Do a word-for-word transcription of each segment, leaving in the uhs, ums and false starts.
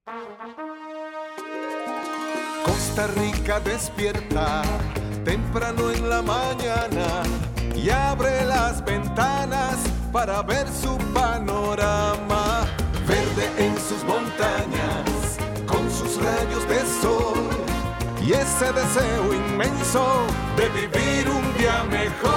Costa Rica despierta temprano en la mañana y abre las ventanas para ver su panorama. Verde en sus montañas, con sus rayos de sol y ese deseo inmenso de vivir un día mejor.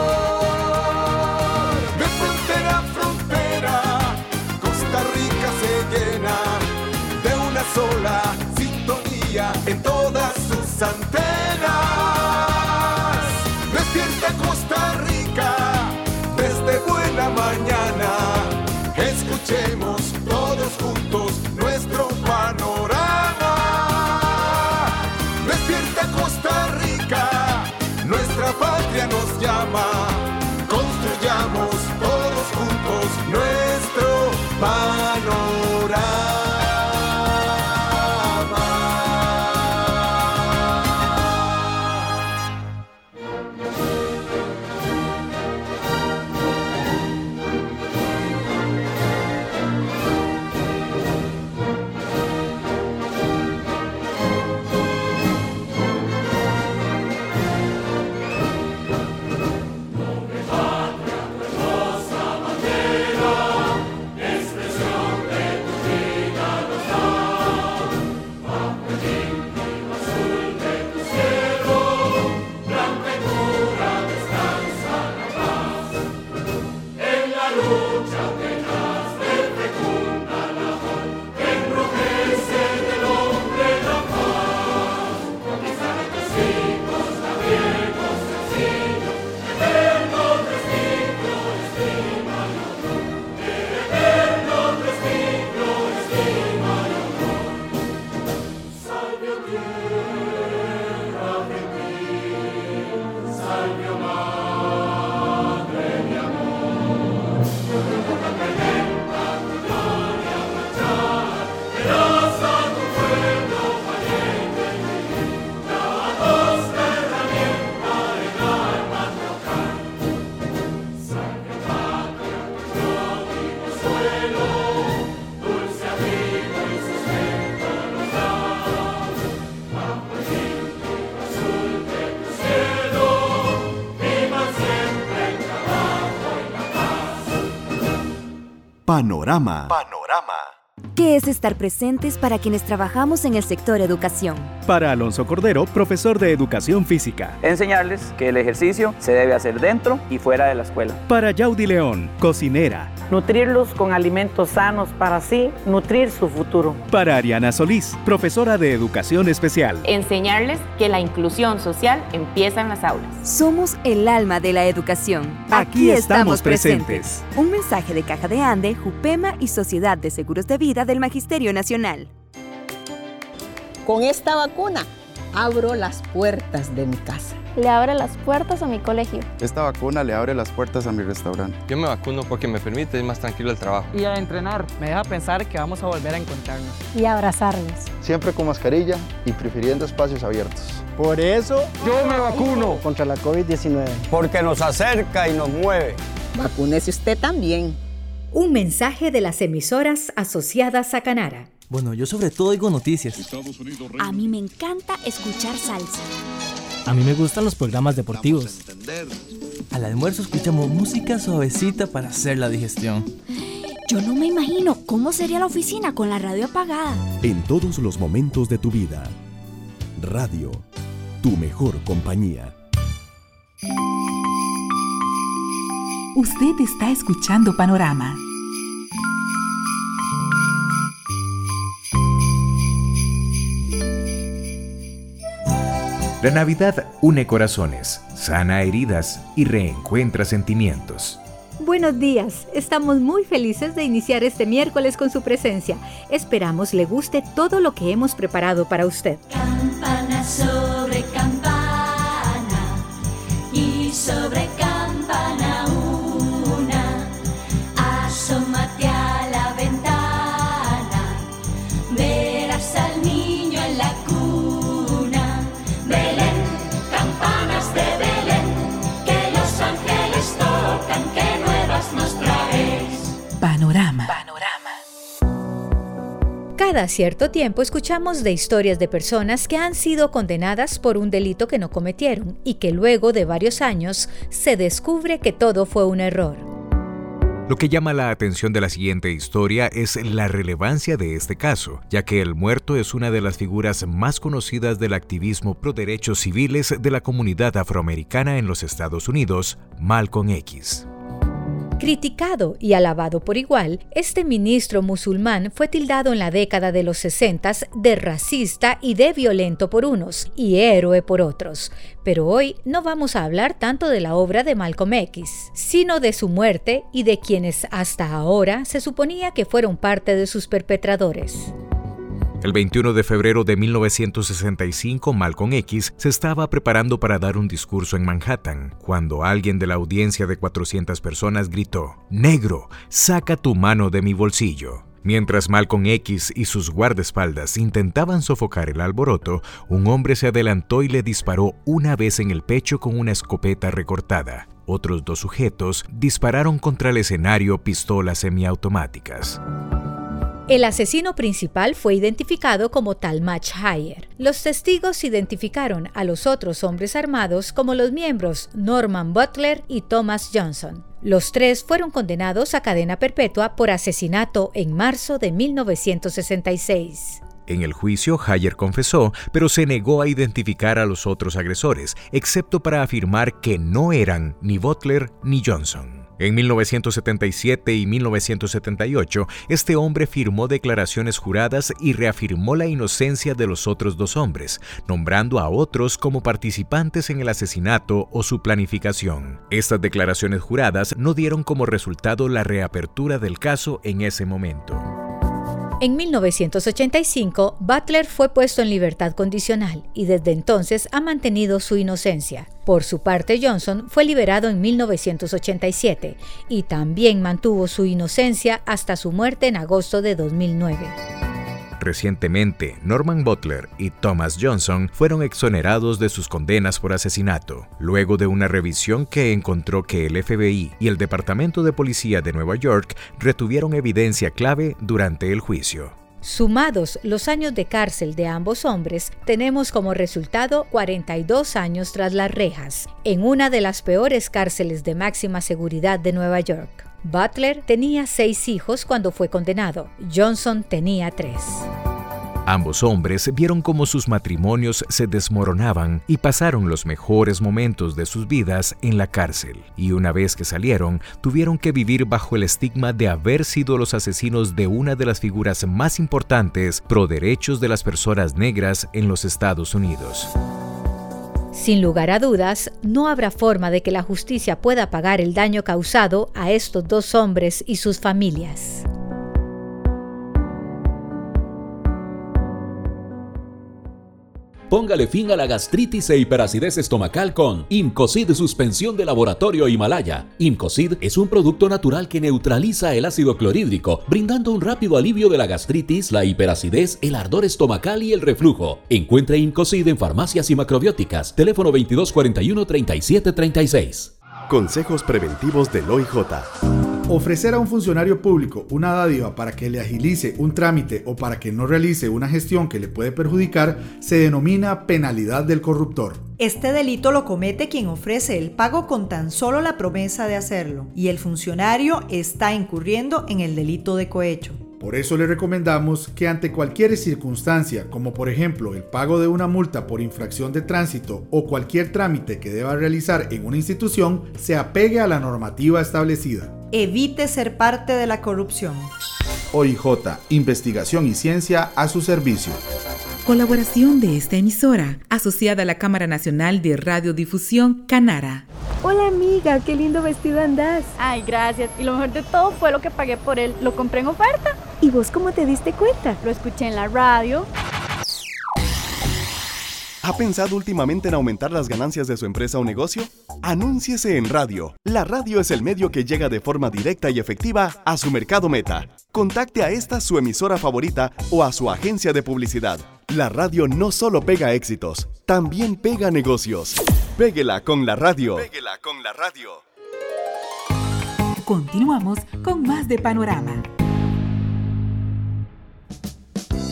De frontera a frontera, Costa Rica se llena de una sola sintonía en todas sus antenas. Despierta Costa Rica desde buena mañana. Escuchemos todos juntos nuestro panorama. Despierta Costa Rica, nuestra patria nos llama. Construyamos todos juntos nuestro panorama. Panorama. Panorama. ¿Qué es estar presentes para quienes trabajamos en el sector educación? Para Alonso Cordero, profesor de Educación Física. Enseñarles que el ejercicio se debe hacer dentro y fuera de la escuela. Para Yaudi León, cocinera. Nutrirlos con alimentos sanos para así nutrir su futuro. Para Ariana Solís, profesora de Educación Especial. Enseñarles que la inclusión social empieza en las aulas. Somos el alma de la educación. Aquí, Aquí estamos presentes. presentes. Un mensaje de Caja de Ande, Jupema y Sociedad de Seguros de Vida del Magisterio Nacional. Con esta vacuna abro las puertas de mi casa. Le abre las puertas a mi colegio. Esta vacuna le abre las puertas a mi restaurante. Yo me vacuno porque me permite ir más tranquilo al trabajo. Y a entrenar me deja pensar que vamos a volver a encontrarnos. Y a abrazarnos. Siempre con mascarilla y prefiriendo espacios abiertos. Por eso yo me vacuno contra la COVID diecinueve. Porque nos acerca y nos mueve. Vacúnese usted también. Un mensaje de las emisoras asociadas a Canara. Bueno, yo sobre todo oigo noticias. A mí me encanta escuchar salsa. A mí me gustan los programas deportivos. Al almuerzo escuchamos música suavecita para hacer la digestión. Yo no me imagino cómo sería la oficina con la radio apagada. En todos los momentos de tu vida. Radio, tu mejor compañía. Usted está escuchando Panorama. La Navidad une corazones, sana heridas y reencuentra sentimientos. Buenos días, estamos muy felices de iniciar este miércoles con su presencia. Esperamos le guste todo lo que hemos preparado para usted. Campana sobre campana y sobre campana una, asómate a la ventana, verás al niño en la cuna. Belén, campanas de Belén, que los ángeles tocan, que nuevas nos traes. Panorama. Panorama. Cada cierto tiempo escuchamos de historias de personas que han sido condenadas por un delito que no cometieron y que luego de varios años se descubre que todo fue un error. Lo que llama la atención de la siguiente historia es la relevancia de este caso, ya que el muerto es una de las figuras más conocidas del activismo pro derechos civiles de la comunidad afroamericana en los Estados Unidos, Malcolm X. Criticado y alabado por igual, este ministro musulmán fue tildado en la década de los sesenta de racista y de violento por unos y héroe por otros. Pero hoy no vamos a hablar tanto de la obra de Malcolm X, sino de su muerte y de quienes hasta ahora se suponía que fueron parte de sus perpetradores. El veintiuno de febrero de mil novecientos sesenta y cinco, Malcolm X se estaba preparando para dar un discurso en Manhattan, cuando alguien de la audiencia de cuatrocientas personas gritó: «Negro, saca tu mano de mi bolsillo». Mientras Malcolm X y sus guardaespaldas intentaban sofocar el alboroto, un hombre se adelantó y le disparó una vez en el pecho con una escopeta recortada. Otros dos sujetos dispararon contra el escenario pistolas semiautomáticas. El asesino principal fue identificado como Talmadge Hayer. Los testigos identificaron a los otros hombres armados como los miembros Norman Butler y Thomas Johnson. Los tres fueron condenados a cadena perpetua por asesinato en marzo de mil novecientos sesenta y seis. En el juicio, Hayer confesó, pero se negó a identificar a los otros agresores, excepto para afirmar que no eran ni Butler ni Johnson. En mil novecientos setenta y siete y mil novecientos setenta y ocho, este hombre firmó declaraciones juradas y reafirmó la inocencia de los otros dos hombres, nombrando a otros como participantes en el asesinato o su planificación. Estas declaraciones juradas no dieron como resultado la reapertura del caso en ese momento. En mil novecientos ochenta y cinco, Butler fue puesto en libertad condicional y desde entonces ha mantenido su inocencia. Por su parte, Johnson fue liberado en mil novecientos ochenta y siete y también mantuvo su inocencia hasta su muerte en agosto de dos mil nueve. Recientemente, Norman Butler y Thomas Johnson fueron exonerados de sus condenas por asesinato, luego de una revisión que encontró que el F B I y el Departamento de Policía de Nueva York retuvieron evidencia clave durante el juicio. Sumados los años de cárcel de ambos hombres, tenemos como resultado cuarenta y dos años tras las rejas, en una de las peores cárceles de máxima seguridad de Nueva York. Butler tenía seis hijos cuando fue condenado. Johnson tenía tres. Ambos hombres vieron cómo sus matrimonios se desmoronaban y pasaron los mejores momentos de sus vidas en la cárcel. Y una vez que salieron, tuvieron que vivir bajo el estigma de haber sido los asesinos de una de las figuras más importantes pro derechos de las personas negras en los Estados Unidos. Sin lugar a dudas, no habrá forma de que la justicia pueda pagar el daño causado a estos dos hombres y sus familias. Póngale fin a la gastritis e hiperacidez estomacal con Imcosid Suspensión de Laboratorio Himalaya. Imcosid es un producto natural que neutraliza el ácido clorhídrico, brindando un rápido alivio de la gastritis, la hiperacidez, el ardor estomacal y el reflujo. Encuentre Imcosid en farmacias y macrobióticas. Teléfono veintidós cuarenta y uno, treinta y siete treinta y seis. Consejos preventivos del O I J. Ofrecer a un funcionario público una dádiva para que le agilice un trámite o para que no realice una gestión que le puede perjudicar se denomina penalidad del corruptor. Este delito lo comete quien ofrece el pago con tan solo la promesa de hacerlo, y el funcionario está incurriendo en el delito de cohecho. Por eso le recomendamos que ante cualquier circunstancia, como por ejemplo el pago de una multa por infracción de tránsito o cualquier trámite que deba realizar en una institución, se apegue a la normativa establecida. Evite ser parte de la corrupción. O I J, investigación y ciencia a su servicio. Colaboración de esta emisora, asociada a la Cámara Nacional de Radiodifusión, Canara. Hola amiga, qué lindo vestido andás. Ay, gracias. Y lo mejor de todo fue lo que pagué por él. Lo compré en oferta. ¿Y vos cómo te diste cuenta? Lo escuché en la radio. ¿Ha pensado últimamente en aumentar las ganancias de su empresa o negocio? Anúnciese en radio. La radio es el medio que llega de forma directa y efectiva a su mercado meta. Contacte a esta su emisora favorita o a su agencia de publicidad. La radio no solo pega éxitos, también pega negocios. Péguela con la radio. Péguela con la radio. Continuamos con más de Panorama.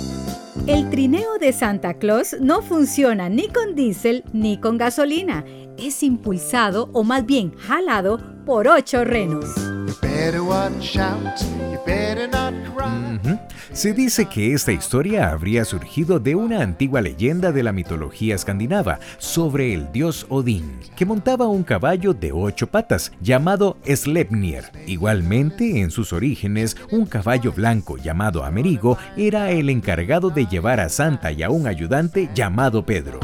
El trineo de Santa Claus no funciona ni con diésel ni con gasolina. Es impulsado o más bien jalado por ocho renos. Uh-huh. Se dice que esta historia habría surgido de una antigua leyenda de la mitología escandinava sobre el dios Odín, que montaba un caballo de ocho patas llamado Sleipnir. Igualmente, en sus orígenes, un caballo blanco llamado Amerigo era el encargado de llevar a Santa y a un ayudante llamado Pedro.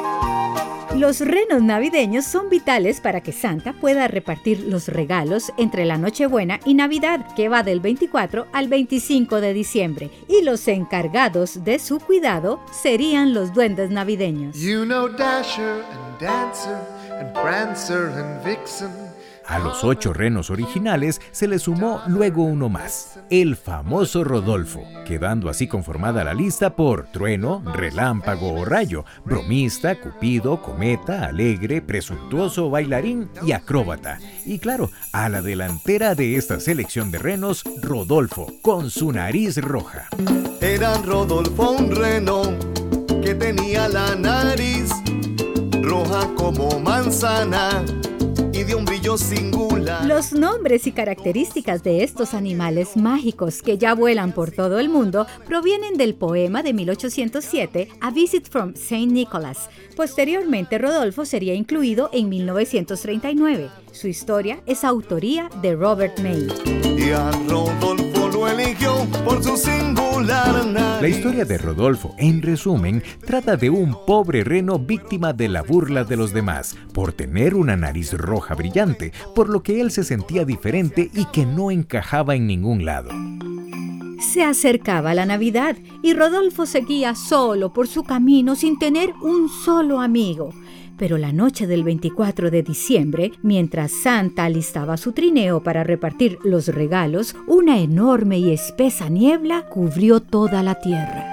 Los renos navideños son vitales para que Santa pueda repartir los regalos entre la Nochebuena y Navidad, que va del veinticuatro al veinticinco de diciembre, y los encargados de su cuidado serían los duendes navideños. You know Dasher and Dancer and Prancer and Vixen. A los ocho renos originales se le sumó luego uno más, el famoso Rodolfo, quedando así conformada la lista por trueno, relámpago o rayo, bromista, cupido, cometa, alegre, presuntuoso, bailarín y acróbata. Y claro, a la delantera de esta selección de renos, Rodolfo, con su nariz roja. Era Rodolfo un reno que tenía la nariz roja como manzana y de un brillo singular. Los nombres y características de estos animales mágicos que ya vuelan por todo el mundo provienen del poema de mil ochocientos siete, A Visit from Saint Nicholas. Posteriormente, Rodolfo sería incluido en mil novecientos treinta y nueve. Su historia es autoría de Robert May. Y a Rodolfo lo eligió por su singular nariz. La historia de Rodolfo, en resumen, trata de un pobre reno víctima de la burla de los demás por tener una nariz roja brillante, por lo que él se sentía diferente y que no encajaba en ningún lado. Se acercaba la Navidad y Rodolfo seguía solo por su camino sin tener un solo amigo. Pero la noche del veinticuatro de diciembre, mientras Santa alistaba su trineo para repartir los regalos, una enorme y espesa niebla cubrió toda la tierra.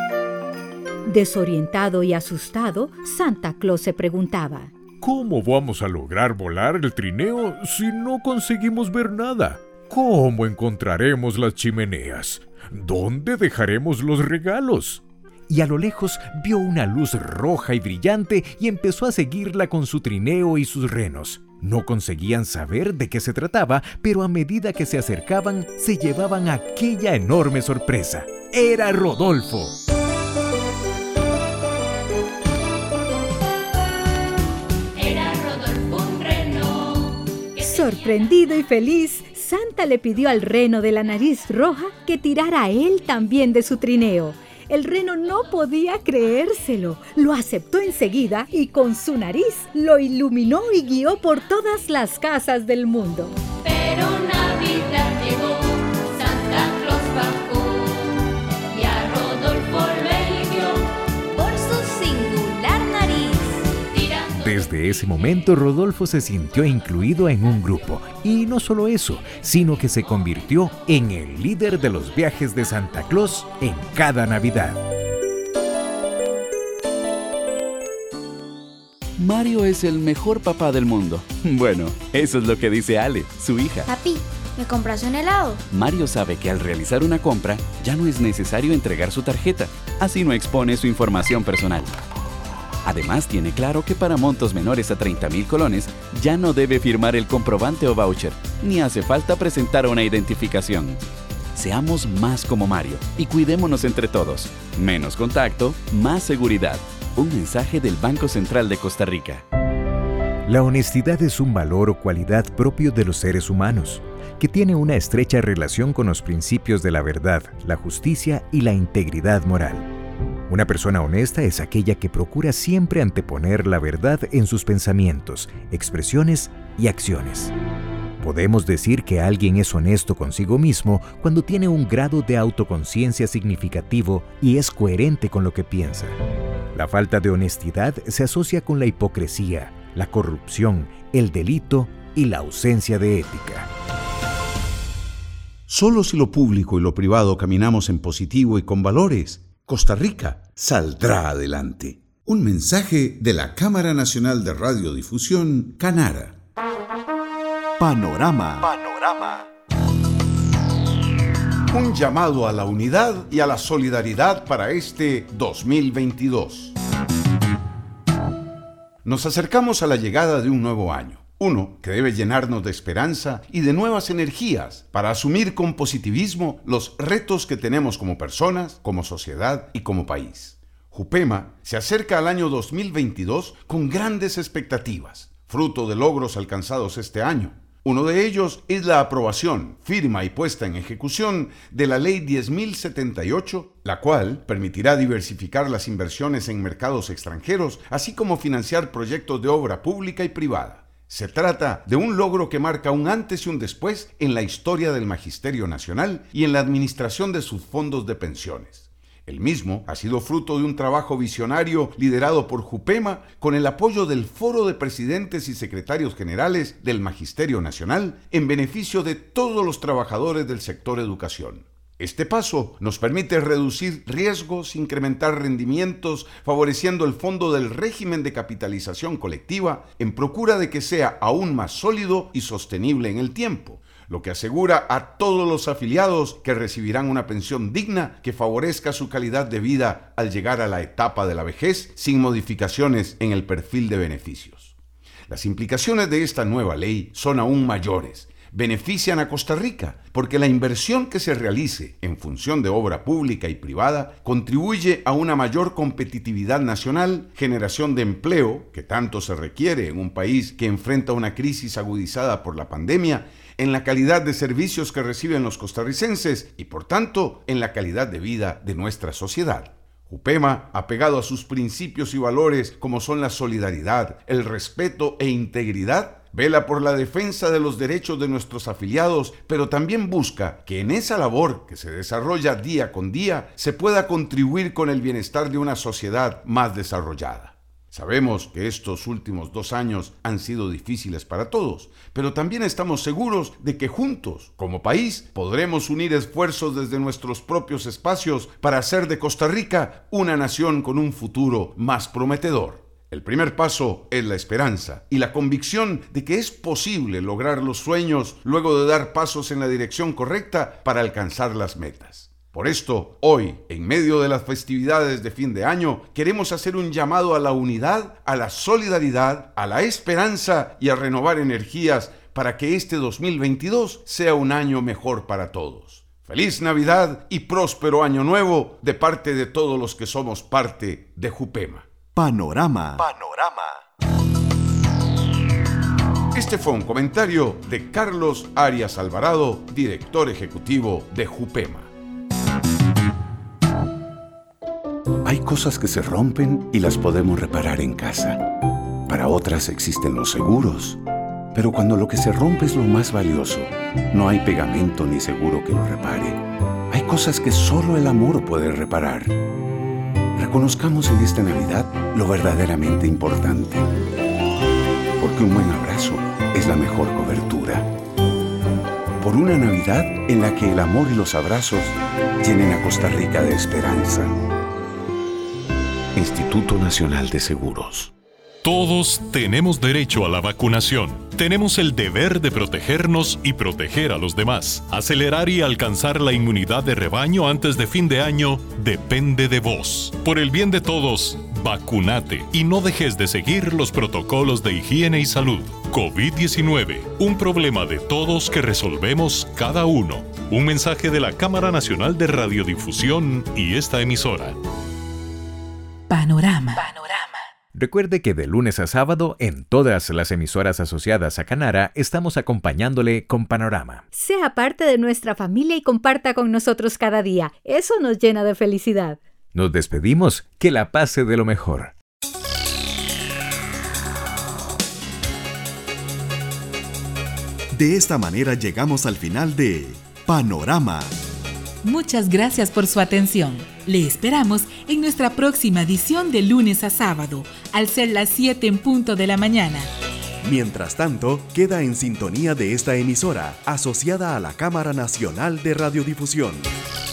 Desorientado y asustado, Santa Claus se preguntaba: ¿cómo vamos a lograr volar el trineo si no conseguimos ver nada? ¿Cómo encontraremos las chimeneas? ¿Dónde dejaremos los regalos? Y a lo lejos vio una luz roja y brillante y empezó a seguirla con su trineo y sus renos. No conseguían saber de qué se trataba, pero a medida que se acercaban, se llevaban aquella enorme sorpresa. ¡Era Rodolfo! Era Rodolfo un reno. Sorprendido y feliz, Santa le pidió al reno de la nariz roja que tirara a él también de su trineo. El reno no podía creérselo, lo aceptó enseguida y con su nariz lo iluminó y guió por todas las casas del mundo. Pero Navidad llegó, Santa Claus bajó y a Rodolfo lo eligió por su singular nariz. Tirando Desde ese momento, Rodolfo se sintió incluido en un grupo. Y no solo eso, sino que se convirtió en el líder de los viajes de Santa Claus en cada Navidad. Mario es el mejor papá del mundo. Bueno, eso es lo que dice Ale, su hija. Papi, ¿me compras un helado? Mario sabe que al realizar una compra, ya no es necesario entregar su tarjeta. Así no expone su información personal. Además, tiene claro que para montos menores a treinta mil colones, ya no debe firmar el comprobante o voucher, ni hace falta presentar una identificación. Seamos más como Mario y cuidémonos entre todos. Menos contacto, más seguridad. Un mensaje del Banco Central de Costa Rica. La honestidad es un valor o cualidad propio de los seres humanos, que tiene una estrecha relación con los principios de la verdad, la justicia y la integridad moral. Una persona honesta es aquella que procura siempre anteponer la verdad en sus pensamientos, expresiones y acciones. Podemos decir que alguien es honesto consigo mismo cuando tiene un grado de autoconciencia significativo y es coherente con lo que piensa. La falta de honestidad se asocia con la hipocresía, la corrupción, el delito y la ausencia de ética. Solo si lo público y lo privado caminamos en positivo y con valores, Costa Rica saldrá adelante. Un mensaje de la Cámara Nacional de Radiodifusión, Canara. Panorama. Panorama. Un llamado a la unidad y a la solidaridad para este dos mil veintidós. Nos acercamos a la llegada de un nuevo año. Uno que debe llenarnos de esperanza y de nuevas energías para asumir con positivismo los retos que tenemos como personas, como sociedad y como país. Jupema se acerca al año dos mil veintidós con grandes expectativas, fruto de logros alcanzados este año. Uno de ellos es la aprobación, firma y puesta en ejecución de la Ley diez mil setenta y ocho, la cual permitirá diversificar las inversiones en mercados extranjeros, así como financiar proyectos de obra pública y privada. Se trata de un logro que marca un antes y un después en la historia del Magisterio Nacional y en la administración de sus fondos de pensiones. El mismo ha sido fruto de un trabajo visionario liderado por Jupema con el apoyo del Foro de Presidentes y Secretarios Generales del Magisterio Nacional en beneficio de todos los trabajadores del sector educación. Este paso nos permite reducir riesgos, incrementar rendimientos, favoreciendo el fondo del régimen de capitalización colectiva en procura de que sea aún más sólido y sostenible en el tiempo, lo que asegura a todos los afiliados que recibirán una pensión digna que favorezca su calidad de vida al llegar a la etapa de la vejez sin modificaciones en el perfil de beneficios. Las implicaciones de esta nueva ley son aún mayores. Benefician a Costa Rica porque la inversión que se realice en función de obra pública y privada contribuye a una mayor competitividad nacional, generación de empleo, que tanto se requiere en un país que enfrenta una crisis agudizada por la pandemia, en la calidad de servicios que reciben los costarricenses y, por tanto, en la calidad de vida de nuestra sociedad. Jupema, apegado a sus principios y valores como son la solidaridad, el respeto e integridad, vela por la defensa de los derechos de nuestros afiliados, pero también busca que en esa labor que se desarrolla día con día se pueda contribuir con el bienestar de una sociedad más desarrollada. Sabemos que estos últimos dos años han sido difíciles para todos, pero también estamos seguros de que juntos, como país, podremos unir esfuerzos desde nuestros propios espacios para hacer de Costa Rica una nación con un futuro más prometedor. El primer paso es la esperanza y la convicción de que es posible lograr los sueños luego de dar pasos en la dirección correcta para alcanzar las metas. Por esto, hoy, en medio de las festividades de fin de año, queremos hacer un llamado a la unidad, a la solidaridad, a la esperanza y a renovar energías para que este dos mil veintidós sea un año mejor para todos. Feliz Navidad y próspero Año Nuevo de parte de todos los que somos parte de Jupema. Panorama. Panorama. Este fue un comentario de Carlos Arias Alvarado, director ejecutivo de Jupema. Hay cosas que se rompen y las podemos reparar en casa. Para otras existen los seguros. Pero cuando lo que se rompe es lo más valioso, no hay pegamento ni seguro que lo repare. Hay cosas que solo el amor puede reparar. Reconozcamos en esta Navidad lo verdaderamente importante. Porque un buen abrazo es la mejor cobertura. Por una Navidad en la que el amor y los abrazos llenen a Costa Rica de esperanza. Instituto Nacional de Seguros. Todos tenemos derecho a la vacunación. Tenemos el deber de protegernos y proteger a los demás. Acelerar y alcanzar la inmunidad de rebaño antes de fin de año depende de vos. Por el bien de todos, vacunate y no dejes de seguir los protocolos de higiene y salud. COVID diecinueve, un problema de todos que resolvemos cada uno. Un mensaje de la Cámara Nacional de Radiodifusión y esta emisora. Panorama. Panorama. Recuerde que de lunes a sábado, en todas las emisoras asociadas a Canara, estamos acompañándole con Panorama. Sea parte de nuestra familia y comparta con nosotros cada día. Eso nos llena de felicidad. Nos despedimos. Que la pase de lo mejor. De esta manera llegamos al final de Panorama. Muchas gracias por su atención. Le esperamos en nuestra próxima edición de lunes a sábado, al ser las siete en punto de la mañana. Mientras tanto, queda en sintonía de esta emisora, asociada a la Cámara Nacional de Radiodifusión.